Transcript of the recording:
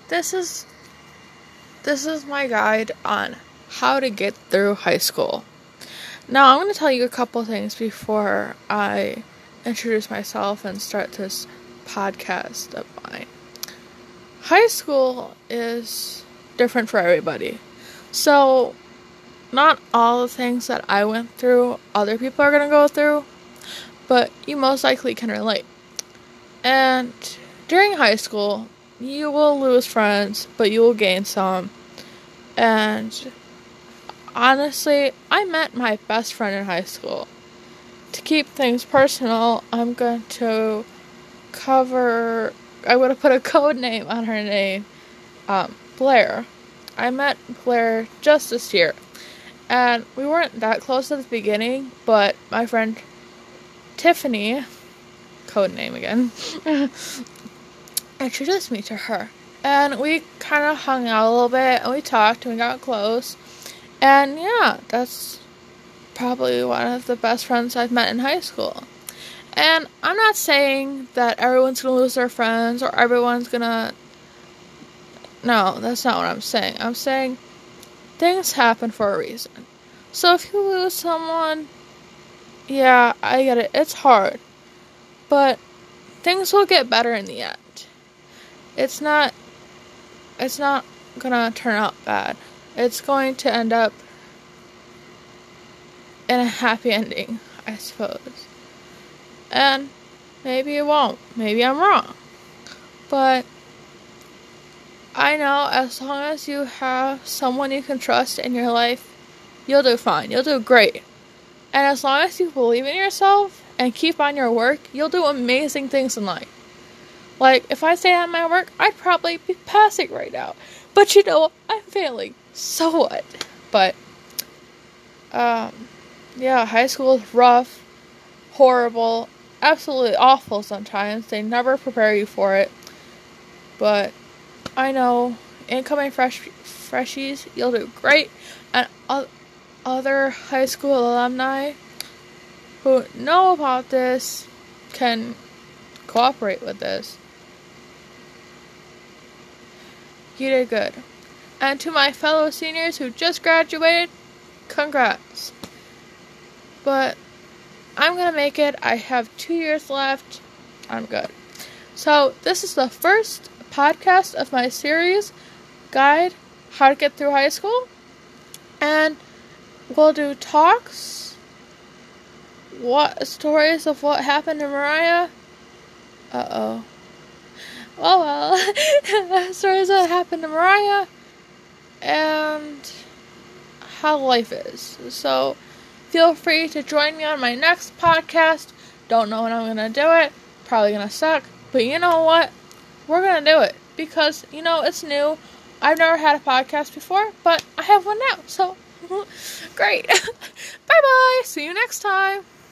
This is my guide on how to get through high school. Now, I'm going to tell you a couple things before I introduce myself and start this podcast of mine. High school is different for everybody. So, not all the things that I went through, other people are going to go through, but you most likely can relate. And during high school, you will lose friends, but you will gain some. And honestly, I met my best friend in high school. To keep things personal, I'm going to put a code name on her name, Blair. I met Blair just this year. And we weren't that close at the beginning, but my friend Tiffany, code name again, introduced me to her. And we kind of hung out a little bit, and we talked, and we got close. And yeah, that's probably one of the best friends I've met in high school. And I'm not saying that everyone's going to lose their friends, or everyone's going to... No, that's not what I'm saying. I'm saying things happen for a reason. So if you lose someone, yeah, I get it. It's hard. But things will get better in the end. It's not gonna turn out bad. It's going to end up in a happy ending, I suppose. And maybe it won't. Maybe I'm wrong. But I know as long as you have someone you can trust in your life, you'll do fine. You'll do great. And as long as you believe in yourself and keep on your work, you'll do amazing things in life. Like, if I stayed on my work, I'd probably be passing right now. But you know, I'm failing. So what? But, yeah, high school is rough, horrible, absolutely awful sometimes. They never prepare you for it. But I know, incoming freshies, you'll do great. And other high school alumni who know about this can cooperate with this. You did good. And to my fellow seniors who just graduated, congrats. But I'm gonna make it. I have 2 years left. I'm good. So this is the first podcast of my series, Guide How to Get Through High School. And we'll do talks, stories of what happened to Mariah. Oh well, stories that happened to Mariah, and how life is. So, feel free to join me on my next podcast. Don't know when I'm gonna do it. Probably gonna suck. But you know what? We're gonna do it. Because, it's new. I've never had a podcast before, but I have one now. So, great. Bye-bye. See you next time.